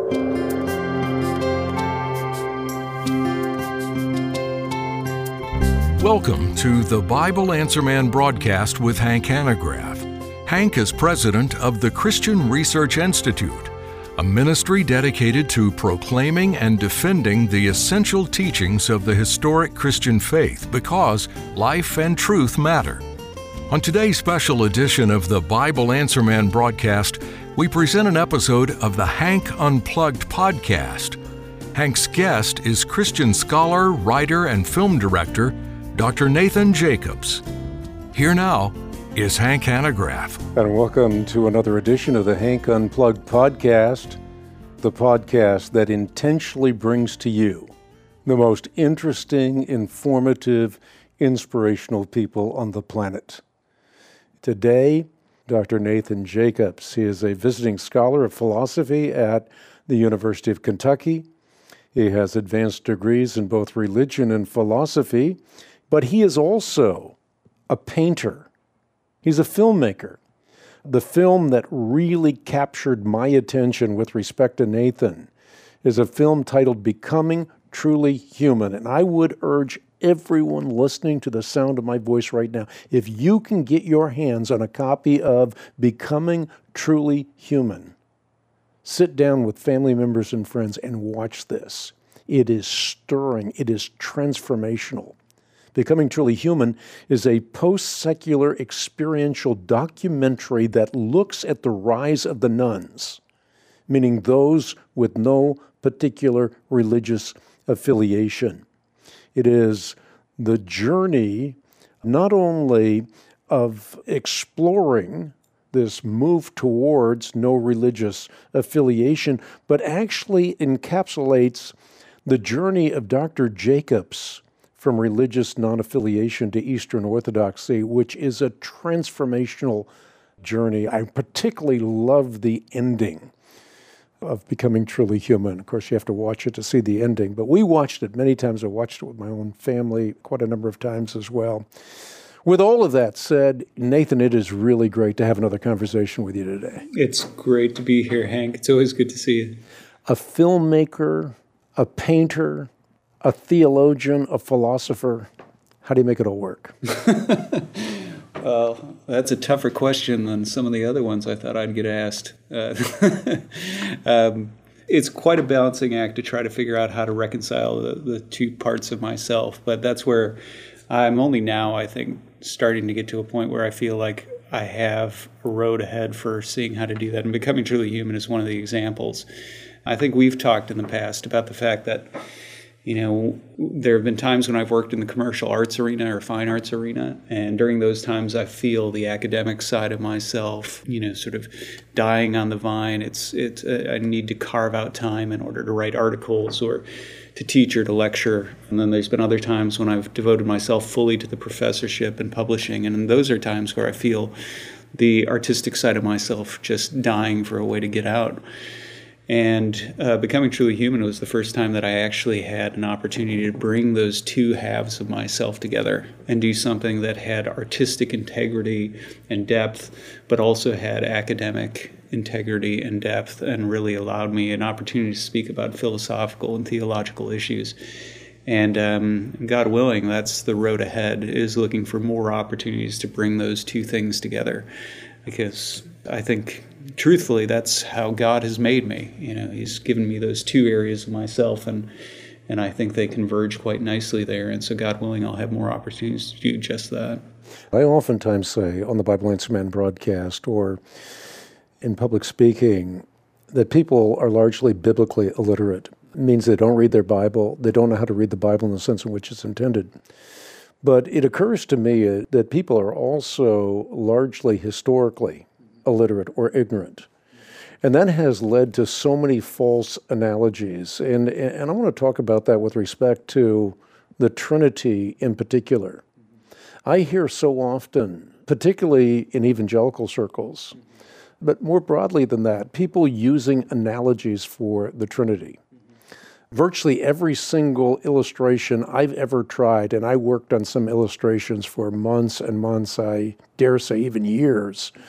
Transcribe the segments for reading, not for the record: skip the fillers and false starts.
Welcome to the Bible Answer Man broadcast with Hank Hanegraaff. Hank is president of the Christian Research Institute, a ministry dedicated to proclaiming and defending the essential teachings of the historic Christian faith because life and truth matter. On today's special edition of the Bible Answer Man broadcast, we present an episode of the Hank Unplugged podcast. Hank's guest is Christian scholar, writer, and film director, Dr. Nathan Jacobs. Here now is Hank Hanegraaff. And welcome to another edition of the Hank Unplugged podcast, the podcast that intentionally brings to you the most interesting, informative, inspirational people on the planet. Today, Dr. Nathan Jacobs. He is a visiting scholar of philosophy at the University of Kentucky. He has advanced degrees in both religion and philosophy, but he is also a painter. He's a filmmaker. The film that really captured my attention with respect to Nathan is a film titled Becoming Truly Human. And I would urge everyone listening to the sound of my voice right now, if you can get your hands on a copy of Becoming Truly Human, sit down with family members and friends and watch this. It is stirring. It is transformational. Becoming Truly Human is a post-secular experiential documentary that looks at the rise of the nones, meaning those with no particular religious affiliation. It is the journey not only of exploring this move towards no religious affiliation, but actually encapsulates the journey of Dr. Jacobs from religious non-affiliation to Eastern Orthodoxy, which is a transformational journey. I particularly love the ending of Becoming Truly Human. Of course, you have to watch it to see the ending, but we watched it many times. I watched it with my own family quite a number of times as well. With all of that said, Nathan, it is really great to have another conversation with you today. It's great to be here, Hank. It's always good to see you. A filmmaker, a painter, a theologian, a philosopher. How do you make it all work? Well, that's a tougher question than some of the other ones I thought I'd get asked. It's quite a balancing act to try to figure out how to reconcile the two parts of myself. But that's where I'm only now, I think, starting to get to a point where I feel like I have a road ahead for seeing how to do that. And Becoming Truly Human is one of the examples. I think we've talked in the past about the fact that there have been times when I've worked in the commercial arts arena or fine arts arena, and during those times I feel the academic side of myself, sort of dying on the vine. I need to carve out time in order to write articles or to teach or to lecture. And then there's been other times when I've devoted myself fully to the professorship and publishing, and those are times where I feel the artistic side of myself just dying for a way to get out. And Becoming Truly Human was the first time that I actually had an opportunity to bring those two halves of myself together and do something that had artistic integrity and depth, but also had academic integrity and depth, and really allowed me an opportunity to speak about philosophical and theological issues. And God willing, that's the road ahead, is looking for more opportunities to bring those two things together. Because I think, truthfully, that's how God has made me. He's given me those two areas of myself, and I think they converge quite nicely there. And so, God willing, I'll have more opportunities to do just that. I oftentimes say on the Bible Answer Man broadcast or in public speaking that people are largely biblically illiterate. It means they don't read their Bible. They don't know how to read the Bible in the sense in which it's intended. But it occurs to me that people are also largely historically illiterate or ignorant. And that has led to so many false analogies. And I want to talk about that with respect to the Trinity in particular. I hear so often, particularly in evangelical circles, but more broadly than that, people using analogies for the Trinity. Virtually every single illustration I've ever tried, and I worked on some illustrations for months and months, I dare say even years,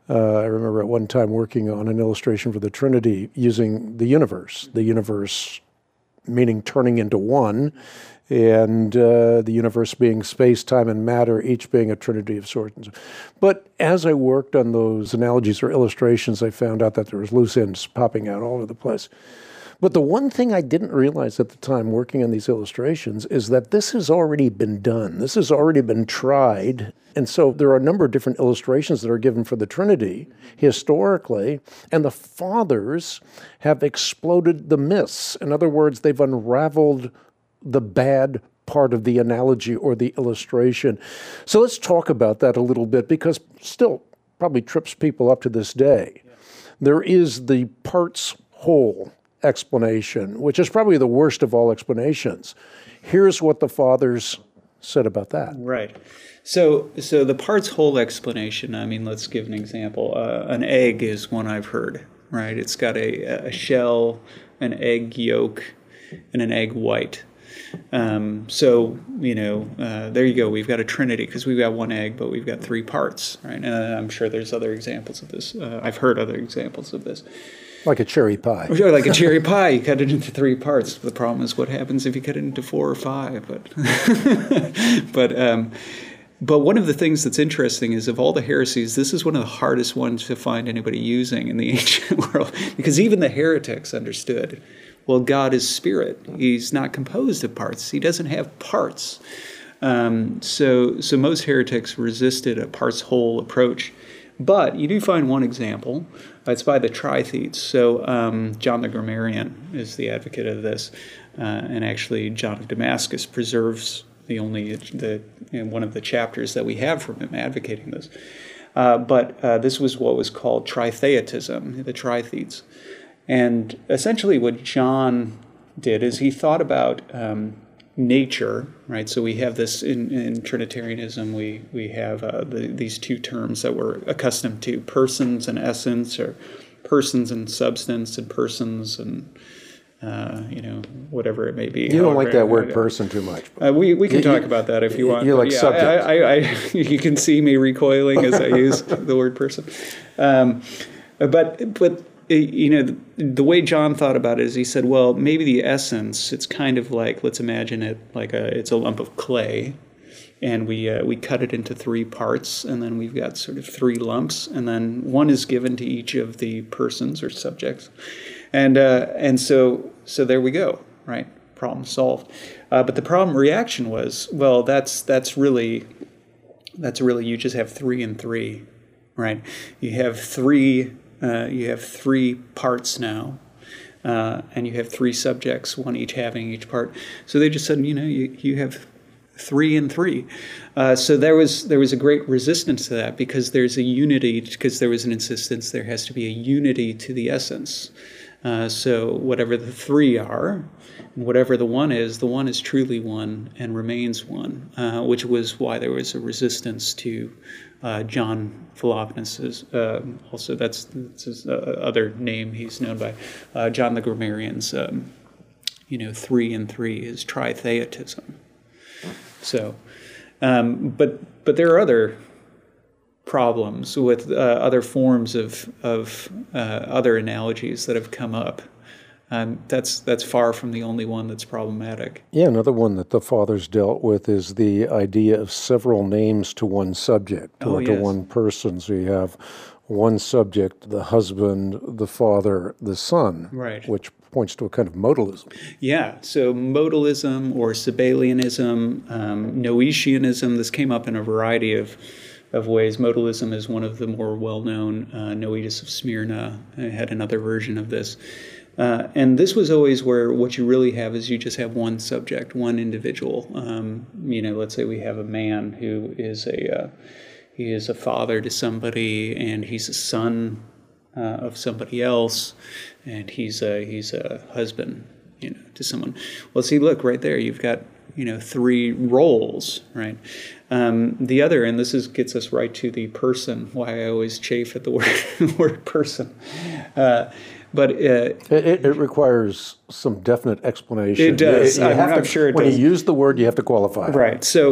I remember at one time working on an illustration for the Trinity using the universe meaning turning into one, and the universe being space, time, and matter, each being a trinity of sorts. But as I worked on those analogies or illustrations, I found out that there was loose ends popping out all over the place. But the one thing I didn't realize at the time working on these illustrations is that this has already been done. This has already been tried. And so there are a number of different illustrations that are given for the Trinity historically, and the fathers have exploded the myths. In other words, they've unraveled the bad part of the analogy or the illustration. So let's talk about that a little bit, because still probably trips people up to this day. There is the parts whole explanation, which is probably the worst of all explanations. Here's what the fathers said about that. Right. So the parts whole explanation, I mean, let's give an example. An egg is one I've heard, right? It's got a shell, an egg yolk, and an egg white. So, there you go. We've got a trinity because we've got one egg, but we've got three parts, right? And I'm sure there's other examples of this. I've heard other examples of this. Like a cherry pie. Sure, like a cherry pie. You cut it into three parts. The problem is what happens if you cut it into 4 or 5. But one of the things that's interesting is of all the heresies, this is one of the hardest ones to find anybody using in the ancient world, because even the heretics understood, well, God is spirit. He's not composed of parts. He doesn't have parts. So most heretics resisted a parts whole approach. But you do find one example. It's by the Trithetes. So John the Grammarian is the advocate of this, and actually John of Damascus preserves one of the chapters that we have from him advocating this. But this was what was called tritheism, the Trithetes, and essentially what John did is he thought about nature, right? So we have this in Trinitarianism. We have these two terms that we're accustomed to: persons and essence, or persons and substance, and persons and whatever it may be. You don't like that word "person" too much. We can talk about that if you want. You like subject. You can see me recoiling as I use the word "person," but. The way John thought about it is he said, well, maybe the essence, it's kind of like, let's imagine it like it's a lump of clay, and we cut it into 3 parts, and then we've got sort of 3 lumps, and then one is given to each of the persons or subjects, and so there we go, right? Problem solved. But the problem reaction was, well, that's really you just have 3 and 3, right? You have 3 parts now, and you have 3 subjects, one each having each part. So they just said, you have 3 and 3. So there was a great resistance to that, because there's a unity, because there was an insistence there has to be a unity to the essence. So whatever the 3 are, and whatever the one is truly one and remains one, which was why there was a resistance to John Philoponus's, also that's his other name he's known by, John the Grammarian's, 3 and 3 is tritheism. So, but there are other problems with other forms of other analogies that have come up. That's far from the only one that's problematic. Yeah, another one that the fathers dealt with is the idea of several names to one subject or to one person. So you have one subject, the husband, the father, the son, right, which points to a kind of modalism. Yeah, so modalism or Sabellianism, Noetianism, this came up in a variety of ways. Modalism is one of the more well-known. Noetus of Smyrna had another version of this. And this was always where what you really have is you just have one subject, one individual. Let's say we have a man who is he is a father to somebody, and he's a son of somebody else, and he's a husband, to someone. Well, see, look right there. You've got 3 roles, right? The other, and this gets us right to the person. Why I always chafe at the word person. But it requires some definite explanation. It does. I'm sure it when does. you use the word, you have to qualify. Right. So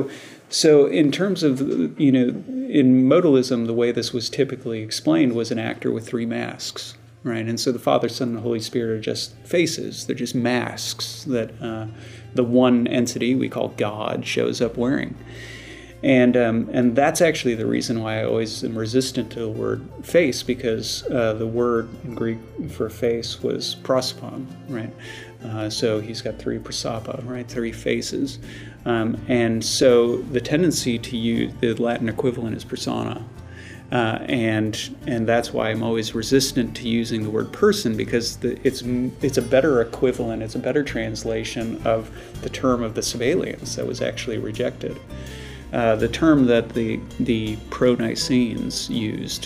So in terms of, in modalism, the way this was typically explained was an actor with three masks, right? And so the Father, Son, and the Holy Spirit are just faces. They're just masks that the one entity we call God shows up wearing. And that's actually the reason why I always am resistant to the word face, because the word in Greek for face was prosopon, right? So he's got three prosopa, right? Three faces. And so the tendency to use the Latin equivalent is persona. And that's why I'm always resistant to using the word person, because it's a better equivalent, it's a better translation of the term of the Sabellians that was actually rejected. The term that the pro-Nicenes used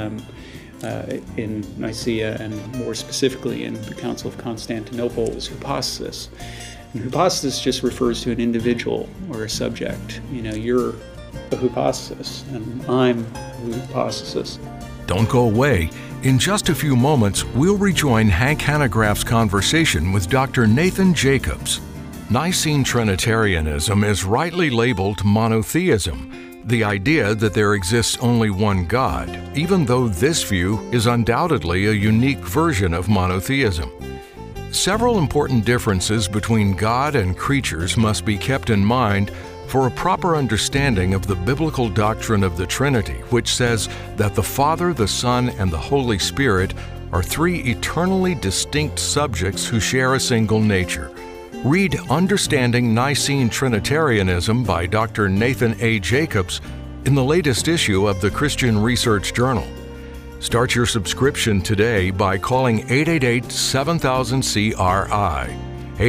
in Nicaea, and more specifically in the Council of Constantinople, was hypostasis. And hypostasis just refers to an individual or a subject. You're a hypostasis, and I'm a hypostasis. Don't go away. In just a few moments, we'll rejoin Hank Hanegraaff's conversation with Dr. Nathan Jacobs. Nicene Trinitarianism is rightly labeled monotheism, the idea that there exists only one God, even though this view is undoubtedly a unique version of monotheism. Several important differences between God and creatures must be kept in mind for a proper understanding of the biblical doctrine of the Trinity, which says that the Father, the Son, and the Holy Spirit are three eternally distinct subjects who share a single nature. Read Understanding Nicene Trinitarianism by Dr. Nathan A. Jacobs in the latest issue of the Christian Research Journal. Start your subscription today by calling 888-7000-CRI,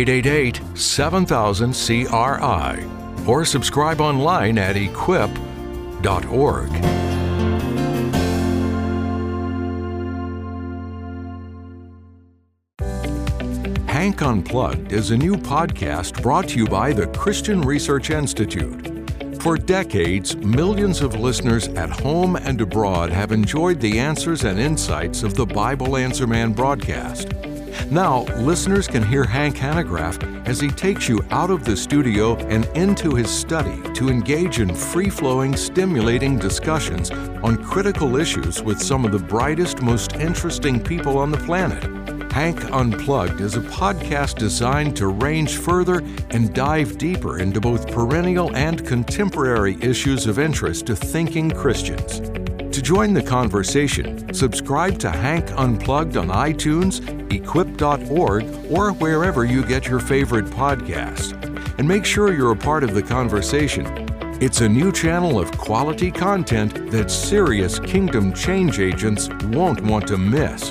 888-7000-CRI, or subscribe online at equip.org. Hank Unplugged is a new podcast brought to you by the Christian Research Institute. For decades, millions of listeners at home and abroad have enjoyed the answers and insights of the Bible Answer Man broadcast. Now, listeners can hear Hank Hanegraaff as he takes you out of the studio and into his study to engage in free-flowing, stimulating discussions on critical issues with some of the brightest, most interesting people on the planet. Hank Unplugged is a podcast designed to range further and dive deeper into both perennial and contemporary issues of interest to thinking Christians. To join the conversation, subscribe to Hank Unplugged on iTunes, equip.org, or wherever you get your favorite podcasts. And make sure you're a part of the conversation. It's a new channel of quality content that serious kingdom change agents won't want to miss.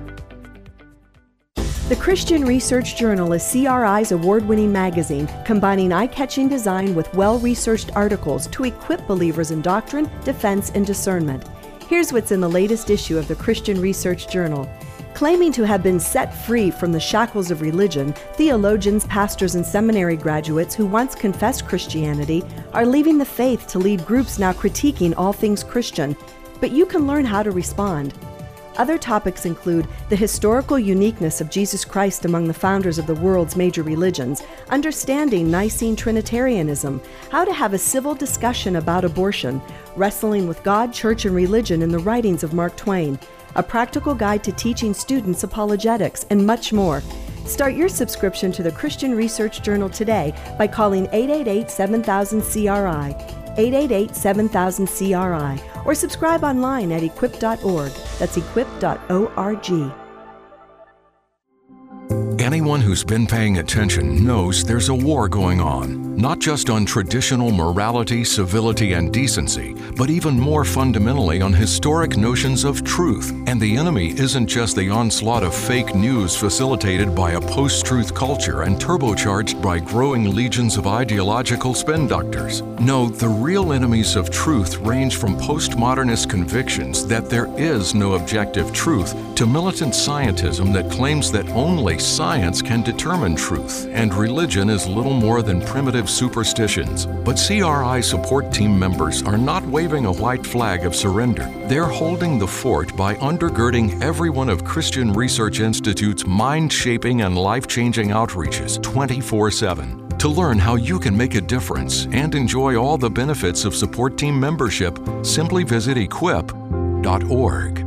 The Christian Research Journal is CRI's award-winning magazine, combining eye-catching design with well-researched articles to equip believers in doctrine, defense, and discernment. Here's what's in the latest issue of the Christian Research Journal. Claiming to have been set free from the shackles of religion, theologians, pastors, and seminary graduates who once confessed Christianity are leaving the faith to lead groups now critiquing all things Christian. But you can learn how to respond. Other topics include the historical uniqueness of Jesus Christ among the founders of the world's major religions, understanding Nicene Trinitarianism, how to have a civil discussion about abortion, wrestling with God, church, and religion in the writings of Mark Twain, a practical guide to teaching students apologetics, and much more. Start your subscription to the Christian Research Journal today by calling 888-7000-CRI, 888-7000-CRI, or subscribe online at equip.org. That's equip.org. Anyone who's been paying attention knows there's a war going on, not just on traditional morality, civility, and decency, but even more fundamentally on historic notions of truth. And the enemy isn't just the onslaught of fake news facilitated by a post-truth culture and turbocharged by growing legions of ideological spin doctors. No, the real enemies of truth range from postmodernist convictions that there is no objective truth to militant scientism that claims that only science can determine truth, and religion is little more than primitive superstitions. But CRI support team members are not waving a white flag of surrender. They're holding the fort by undergirding every one of Christian Research Institute's mind-shaping and life-changing outreaches 24/7. To learn how you can make a difference and enjoy all the benefits of support team membership, simply visit equip.org.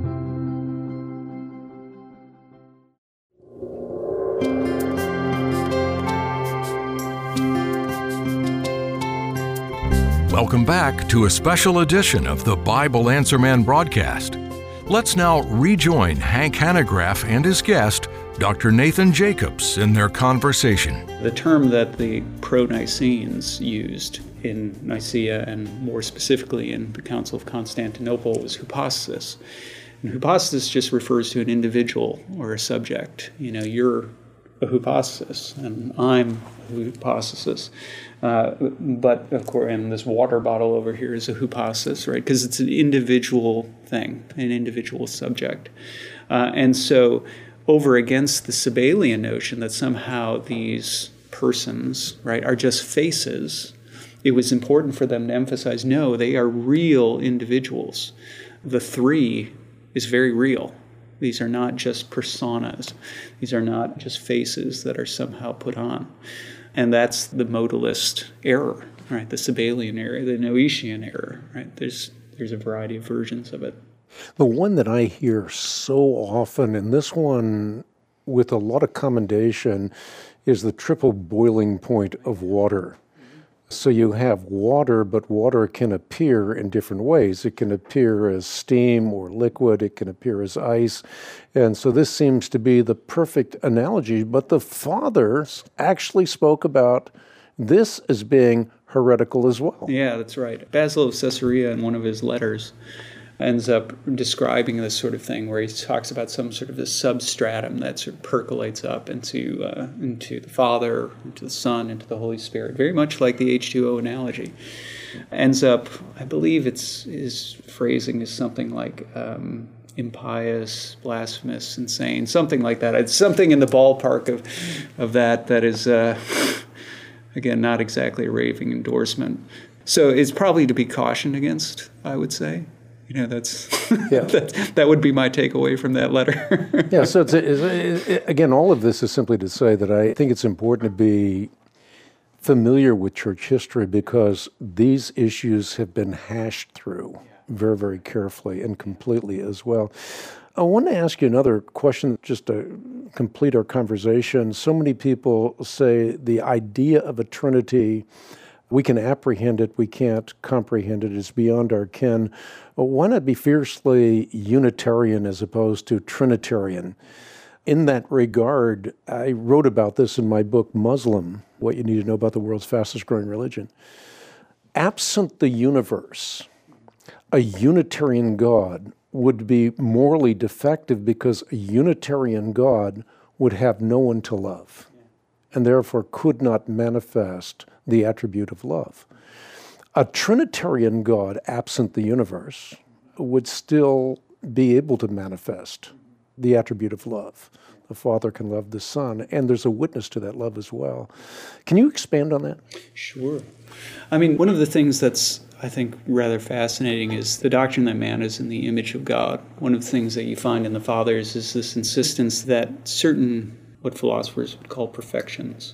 Welcome back to a special edition of the Bible Answer Man broadcast. Let's now rejoin Hank Hanegraaff and his guest, Dr. Nathan Jacobs, in their conversation. The term that the pro-Nicenes used in Nicaea and more specifically in the Council of Constantinople was hypostasis. And hypostasis just refers to an individual or a subject. You're a hypostasis and I'm a hypostasis. But of course, and this water bottle over here is a hypostasis, right? Because it's an individual thing, an individual subject. And so over against the Sabellian notion that somehow these persons, right, are just faces, it was important for them to emphasize, no, they are real individuals. The three is very real. These are not just personas. These are not just faces that are somehow put on. And that's the modalist error, right? The Sabellian error, the Noetian error, right? There's a variety of versions of it. The one that I hear so often, and this one with a lot of commendation, is the triple boiling point of water. So you have water, but water can appear in different ways. It can appear as steam or liquid. It can appear as ice. And so this seems to be the perfect analogy. But the fathers actually spoke about this as being heretical as well. Yeah, that's right. Basil of Caesarea, in one of his letters, ends up describing this sort of thing where he talks about some sort of this substratum that sort of percolates up into the Father, into the Son, into the Holy Spirit, very much like the H2O analogy. Ends up, I believe his phrasing is something like impious, blasphemous, insane, something like that. It's something in the ballpark of that is, again, not exactly a raving endorsement. So it's probably to be cautioned against, I would say. That would be my takeaway from that letter. Yeah, so again, all of this is simply to say that I think it's important to be familiar with church history because these issues have been hashed through very, very carefully and completely as well. I want to ask you another question just to complete our conversation. So many people say the idea of a Trinity, we can apprehend it, we can't comprehend it, it's beyond our ken. Why not be fiercely Unitarian as opposed to Trinitarian? In that regard, I wrote about this in my book, Muslim, What You Need to Know About the World's Fastest Growing Religion. Absent the universe, a Unitarian God would be morally defective because a Unitarian God would have no one to love and therefore could not manifest the attribute of love. A Trinitarian God, absent the universe, would still be able to manifest the attribute of love. The Father can love the Son, and there's a witness to that love as well. Can you expand on that? Sure. I mean, one of the things that's, I think, rather fascinating is the doctrine that man is in the image of God. One of the things that you find in the Fathers is this insistence that certain, what philosophers would call perfections,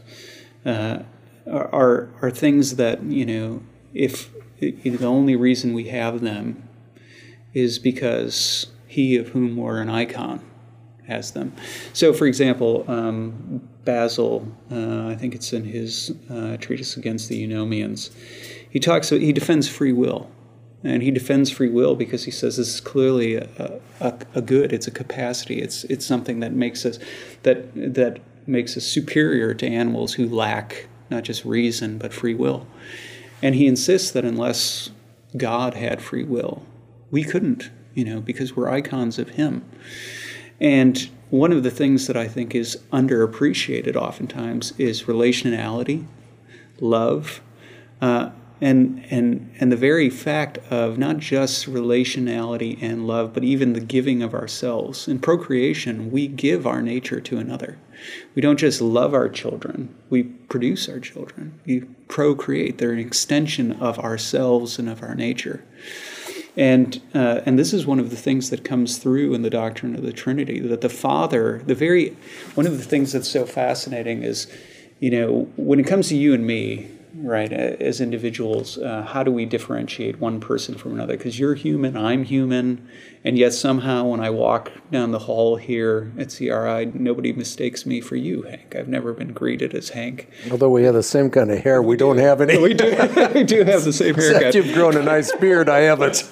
are things that, if the only reason we have them is because he of whom we're an icon has them. So, for example, Basil, I think it's in his treatise against the Eunomians, he defends free will. And he defends free will because he says this is clearly a good. It's a capacity. It's something that makes us that makes us superior to animals who lack not just reason but free will. And he insists that unless God had free will, we couldn't, because we're icons of him. And one of the things that I think is underappreciated oftentimes is relationality, love, and the very fact of not just relationality and love, but even the giving of ourselves. In procreation, we give our nature to another. We don't just love our children, we produce our children. We procreate. They're an extension of ourselves and of our nature. And this is one of the things that comes through in the doctrine of the Trinity, that the Father, one of the things that's so fascinating is when it comes to you and me, right, as individuals, how do we differentiate one person from another? Because you're human, I'm human, and yet somehow when I walk down the hall here at CRI, nobody mistakes me for you, Hank. I've never been greeted as Hank. Although we have the same kind of hair, we don't have any. We do have the same haircut. Except you've grown a nice beard, I haven't.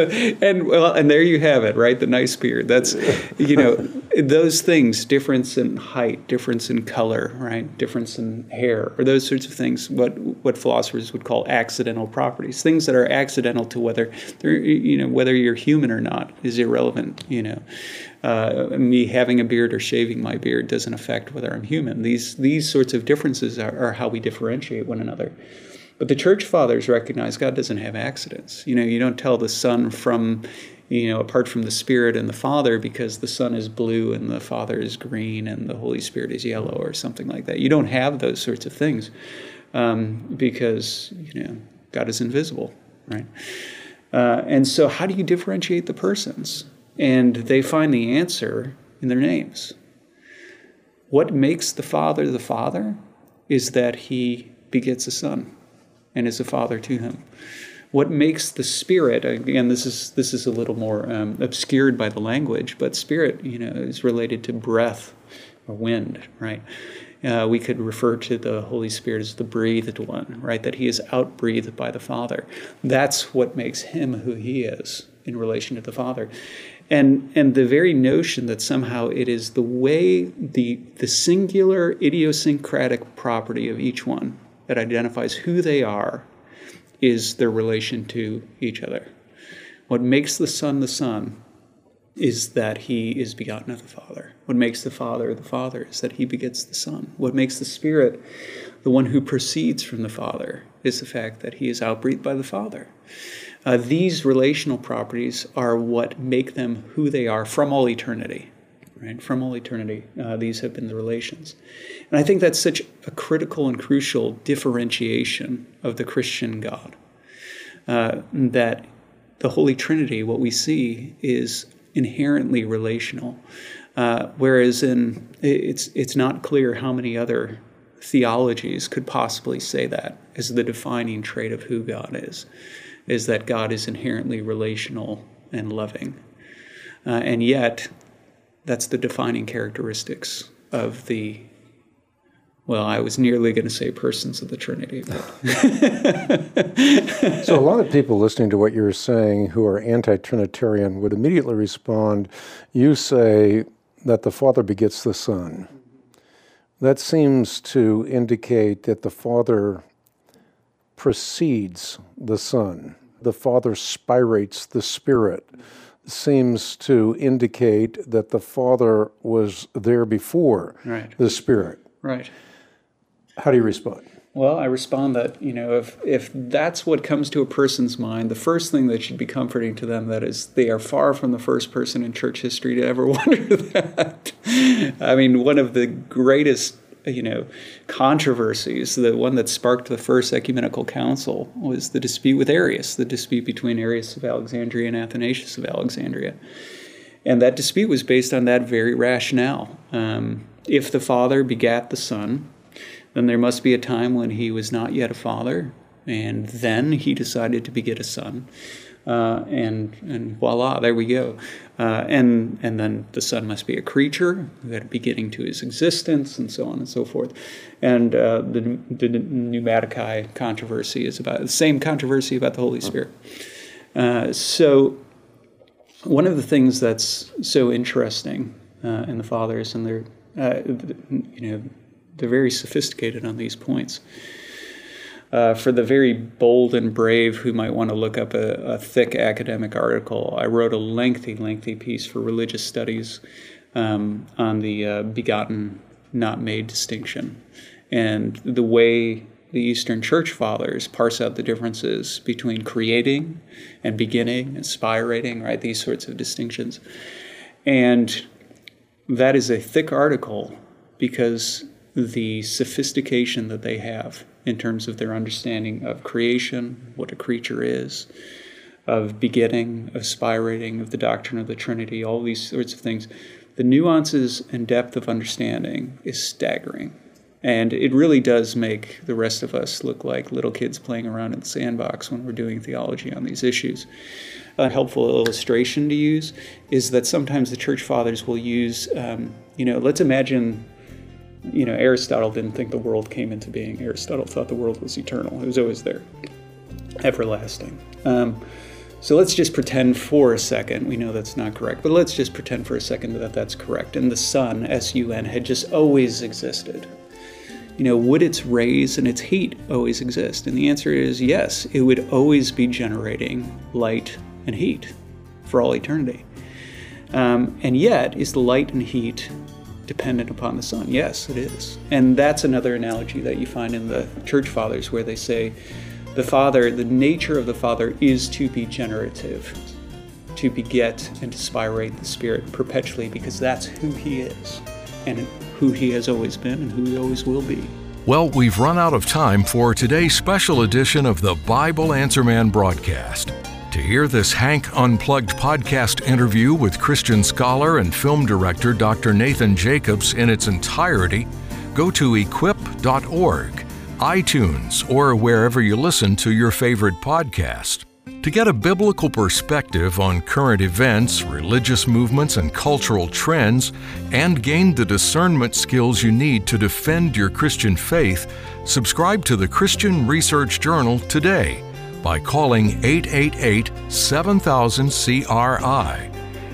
And there you have it, right? The nice beard. That's, those things, difference in height, difference in color, right? Difference in hair, or those sorts of things, what philosophers would call accidental properties. Things that are accidental to whether you're human or not is irrelevant. Me having a beard or shaving my beard doesn't affect whether I'm human. These sorts of differences are how we differentiate one another. But the church fathers recognize God doesn't have accidents. You don't tell the Son from, apart from the Spirit and the Father, because the Son is blue and the Father is green and the Holy Spirit is yellow or something like that. You don't have those sorts of things because, God is invisible, right? And so how do you differentiate the persons? And they find the answer in their names. What makes the Father is that he begets a Son and is a father to him. What makes the Spirit, again, this is a little more obscured by the language, but Spirit, is related to breath or wind, right? We could refer to the Holy Spirit as the breathed one, right? That he is outbreathed by the Father. That's what makes him who he is in relation to the Father. And the very notion that somehow it is the way, the singular idiosyncratic property of each one that identifies who they are is their relation to each other. What makes the Son is that he is begotten of the Father. What makes the Father is that he begets the Son. What makes the Spirit the one who proceeds from the Father is the fact that he is outbreathed by the Father. These relational properties are what make them who they are from all eternity. Right? From all eternity, these have been the relations. And I think that's such a critical and crucial differentiation of the Christian God, that the Holy Trinity, what we see, is inherently relational, whereas it's not clear how many other theologies could possibly say that as the defining trait of who God is that God is inherently relational and loving. And yet, that's the defining characteristics of the, I was nearly going to say persons of the Trinity. So a lot of people listening to what you're saying who are anti-Trinitarian would immediately respond, you say that the Father begets the Son. That seems to indicate that the Father precedes the Son. The Father spirates the Spirit. Seems to indicate that the Father was there before the Spirit. Right. How do you respond? Well, I respond that, if that's what comes to a person's mind, the first thing that should be comforting to them, that is, they are far from the first person in church history to ever wonder that. I mean, one of the greatest controversies, the one that sparked the first ecumenical council, was the dispute with Arius, the dispute between Arius of Alexandria and Athanasius of Alexandria. And that dispute was based on that very rationale. If the Father begat the Son, then there must be a time when he was not yet a father, and then he decided to beget a son. And voila, there we go. And then the Son must be a creature who had a beginning to his existence, and so on and so forth. And the Pneumaticae controversy is about the same controversy about the Holy Spirit. So one of the things that's so interesting in the Fathers, and they're very sophisticated on these points. For the very bold and brave who might want to look up a thick academic article, I wrote a lengthy piece for Religious Studies on the begotten, not made distinction, and the way the Eastern Church Fathers parse out the differences between creating and beginning and spirating, right? These sorts of distinctions. And that is a thick article because the sophistication that they have in terms of their understanding of creation, what a creature is, of begetting, of spirating, of the doctrine of the Trinity, all these sorts of things, the nuances and depth of understanding is staggering. And it really does make the rest of us look like little kids playing around in the sandbox when we're doing theology on these issues. A helpful illustration to use is that sometimes the church fathers will use, let's imagine, Aristotle didn't think the world came into being. Aristotle thought the world was eternal. It was always there, everlasting. So let's just pretend for a second, we know that's not correct, but let's just pretend for a second that that's correct. And the sun, S-U-N, had just always existed. Would its rays and its heat always exist? And the answer is yes, it would always be generating light and heat for all eternity. And yet, is the light and heat dependent upon the sun? Yes, it is. And that's another analogy that you find in the church fathers where they say the nature of the Father is to be generative, to beget and to spirate the Spirit perpetually, because that's who he is and who he has always been and who he always will be. Well, we've run out of time for today's special edition of the Bible Answer Man broadcast. To hear this Hank Unplugged podcast interview with Christian scholar and film director Dr. Nathan Jacobs in its entirety, go to equip.org, iTunes, or wherever you listen to your favorite podcast. To get a biblical perspective on current events, religious movements, and cultural trends, and gain the discernment skills you need to defend your Christian faith, subscribe to the Christian Research Journal today by calling 888-7000-CRI,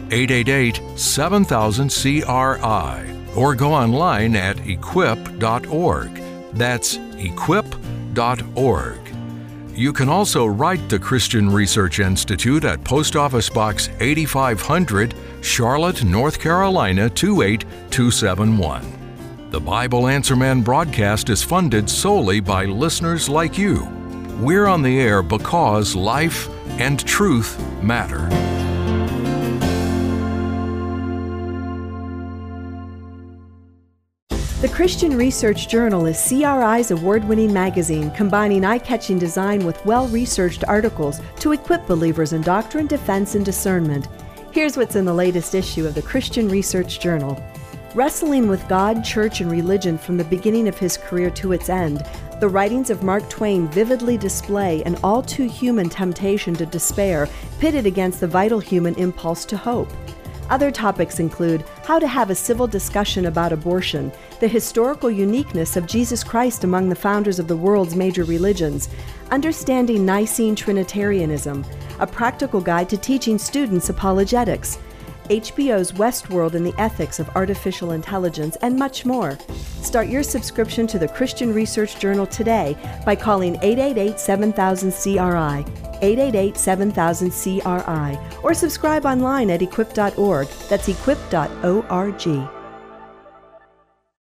888-7000-CRI, or go online at equip.org. That's equip.org. You can also write the Christian Research Institute at Post Office Box 8500, Charlotte, North Carolina 28271. The Bible Answer Man broadcast is funded solely by listeners like you. We're on the air because life and truth matter. The Christian Research Journal is CRI's award-winning magazine combining eye-catching design with well-researched articles to equip believers in doctrine, defense, and discernment. Here's what's in the latest issue of the Christian Research Journal. Wrestling with God, church, and religion from the beginning of his career to its end, the writings of Mark Twain vividly display an all-too-human temptation to despair pitted against the vital human impulse to hope. Other topics include how to have a civil discussion about abortion, the historical uniqueness of Jesus Christ among the founders of the world's major religions, understanding Nicene Trinitarianism, a practical guide to teaching students apologetics, HBO's Westworld and the ethics of artificial intelligence, and much more. Start your subscription to the Christian Research Journal today by calling 888-7000-CRI, 888-7000-CRI, or subscribe online at equip.org. That's equip.org.